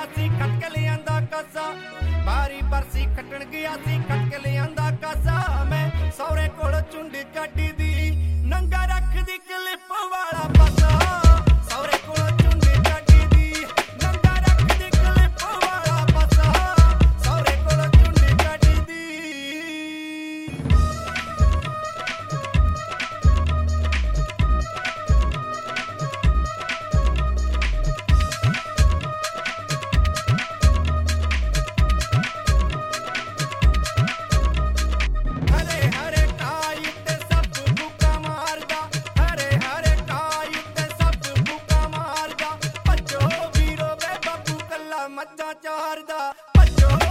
ਗਿਆ ਸੀ ਖੱਟ ਕੇ ਲਿਆਂਦਾ ਕਾਸਾ ਬਾਰੀ ਬਰਸੀ ਖੱਟਣ ਗਿਆ ਸੀ ਖੱਟ ਕੇ ਲਿਆਂਦਾ ਕਾਸਾ ਮੈਂ ਸੌਰੇ ਕੋਲ ਚੁੰਡੀ ਕੱਢੀ ਦੀ ਨੰਗਾ ਰੱਖਦੀ ਕਲਿੱਪ ਵਾਲਾ ਪਾਸਾ ਸੌਰੇ ਕੋਲ ਚੁੰਡੀ ਕੱਢੀ ਦੀ ਨੰਗਾ ਰੱਖਦੀ ਕਲਿੱਪ ਵਾਲਾ ਪਾਸਾ ਸੌਰੇ ਕੋਲ ਚੁੰਡੀ ਕੱਢੀ ਦੀ ਮੱਝਾਂ ਚਾਰਦਾ ਭੱਜੋ